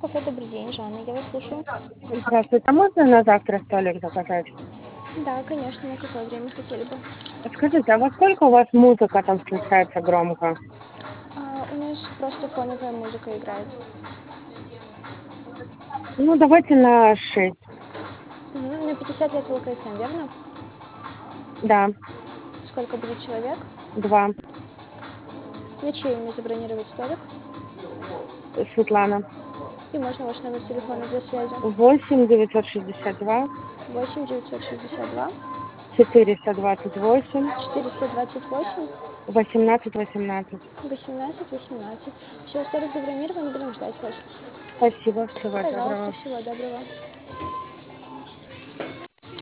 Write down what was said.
Кафе «Добрый день», Жанна, я вас слушаю. Здравствуйте, а можно на завтра столик заказать? Да, конечно, на какое время хотели бы? Скажите, а во сколько у вас музыка там включается громко? У нас просто фоновая музыка играет. Ну, давайте на 6. На 50 лет в ЛКСМ, верно? Да, Сколько будет человек? 2. На чье имя забронировать столик? Светлана. И можно ваш номер телефона для связи? 8 962 8 962 428 428 18 18. 18 18. Все, столик забронирован, будем ждать вас. Спасибо, всего Пожалуйста, доброго. всего доброго.